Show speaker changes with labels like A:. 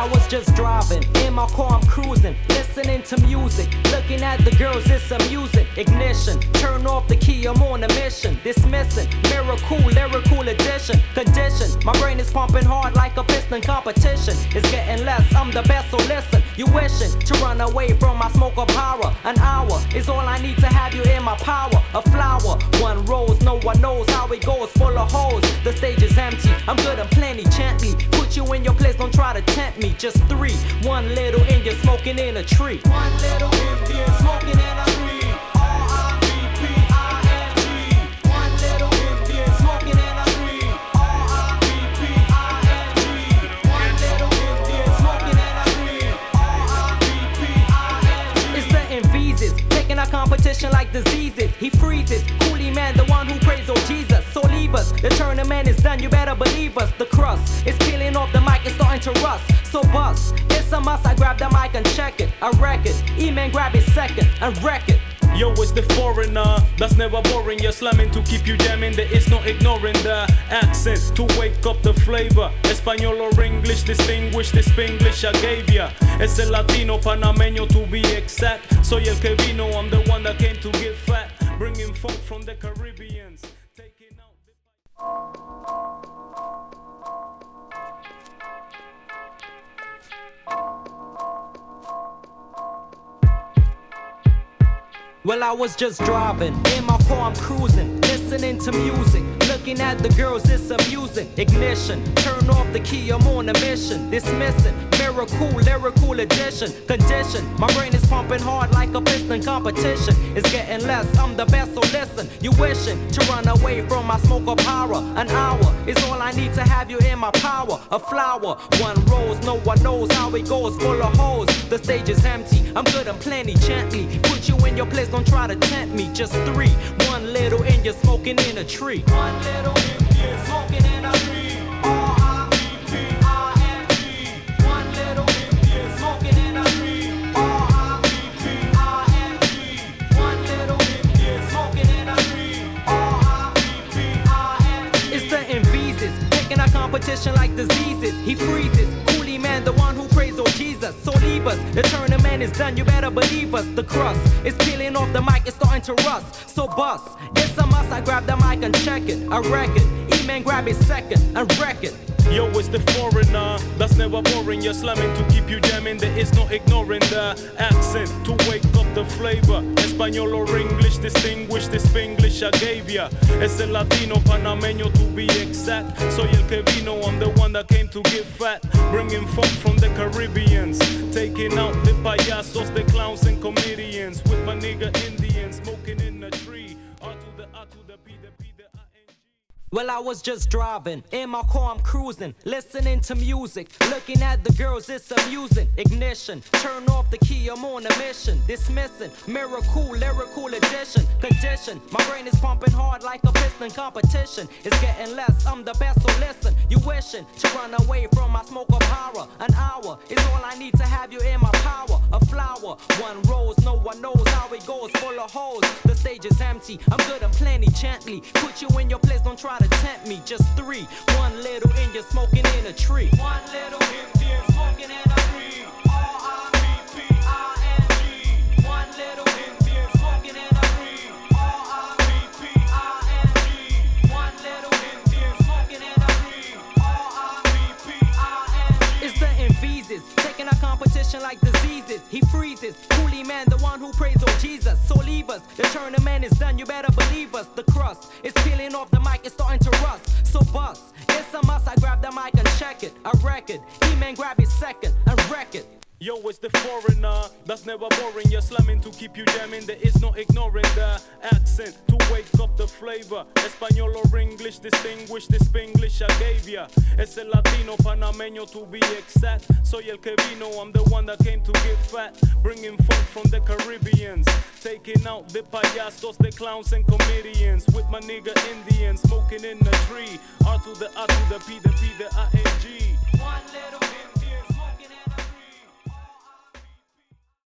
A: I was just driving, in my car I'm cruising, listening to music, looking at the girls, it's amusing. Ignition, turn off the key, I'm on a mission. Dismissing, miracle, lyrical addition. Condition, my brain is pumping hard like a piston. Competition is getting less, I'm the best, so listen. You wishing to run away from my smoke of horror. An hour is all I need to have you in my power. A flower, one rose, no one knows how it goes, full of holes. The stage is empty, I'm good and plenty, gently put you in your place, don't try to tempt me. Just three, one little Indian smoking in a tree. One little Indian smoking in a tree. R-I-P-P-I-N-G. One little Indian smoking in a tree. R-I-P-P-I-N-G. One little Indian smoking in a tree. R-I-P-P-I-N-G. It's the Envises, taking our competition like diseases. He freezes, Coolie Man, the one who prays, oh Jesus. So leave us, the tournament is done, you better believe us. The crust is peeling off the mic, it's starting to rust. So bust, it's a must, I grab the mic and check it. I wreck it, E-Man grab it second and wreck it.
B: Yo, it's the foreigner, that's never boring. You're slamming to keep you jamming, there is no ignoring the accent to wake up the flavor. Espanol or English, distinguish this Spanglish I gave ya. Es el latino panameño to be exact. Soy el que vino, I'm the one that came to get fat. Bringing folk from the Caribbeans, taking out the...
A: Well, I was just driving, in my car I'm cruising, listening to music, looking at the girls, it's amusing. Ignition, turn off the key, I'm on a mission. Dismissing, miracle, lyrical addition. Condition, my brain is pumping hard like a piston. Competition is getting less, I'm the best, so listen. You wishing to run away from my smoke of horror. An hour is all I need to have you in my power. A flower, one rose, no one knows how it goes, full of holes. The stage is empty, I'm good and plenty, gently put you in your place, don't try to tempt me. Just three, one little Indian smoking in a tree. One little Indian smoking in a tree. R-I-P-P-I-N-G. One little Indian smoking in a tree. R-I-P-P-I-N-G. One little Indian smoking in a tree. R-I-P-P-I-N-G. It's the Envises, taking our competition like diseases. He freezes, Coolie Man, the one who prays, oh Jesus. So leave us, the tournament is done, you better believe us. The crust is peeling off the mic, it's starting to rust. So bust, it's a must, I grab the mic and check it. I wreck it, E-Man grab it second and wreck it.
B: Yo, it's the foreigner, that's never boring. You're slamming to keep you jamming, there is no ignoring the accent to wake up the flavor. Espanol or English, distinguish this Spanglish I gave ya. Es el latino panameño to be exact. Soy el que vino, I'm the one that came to get fat. Bringing folk from the Caribbeans, taking out the payasos, the clowns and comedians. With my nigga Indians, smoking in a tree. R to the A to the P, the P, the I-N-G.
A: Well, I was just driving, in my car I'm cruising, listening to music, looking at the girls, it's amusing. Ignition, turn off the key, I'm on a mission. Dismissing, miracle, lyrical addition. Condition, my brain is pumping hard like a piston. Competition is getting less, I'm the best, so listen. You wishing to run away from my smoke of horror. An hour is all I need to have you in my power. A flower, one rose, no one knows how it goes, full of holes. The stage is empty, I'm good and plenty, gently put you in your place, don't try to tempt me. Just three, one little Indian smoking in a tree. One little Indian smoking in a tree. R-I-P-P-I-N-G. One little Indian smoking in a tree. R-I-P-P-I-N-G. One little Indian smoking in a tree. R-I-P-P-I-N-G. It's the Envises, taking our competition like diseases. He freezes, Coolie Man, the one who prays, oh Jesus. So leave us, the tournament is done, you better believe us. The crust is peeling off the mic, it's starting to rust. So bust, it's a must, I grab the mic and check it. I wreck it, E-Man grab it second and wreck it.
B: Yo, it's the foreigner, that's never boring. You're slamming to keep you jamming, there is no ignoring the accent to wake up the flavor. Espanol or English, distinguish this Spanglish I gave ya. Es el latino panameño to be exact. Soy el que vino, I'm the one that came to get fat. Bringing folk from the Caribbeans, taking out the payasos, the clowns and comedians. With my nigga Indians, smoking in a tree. R to the A to the P, the P, the I-N-G.
A: One little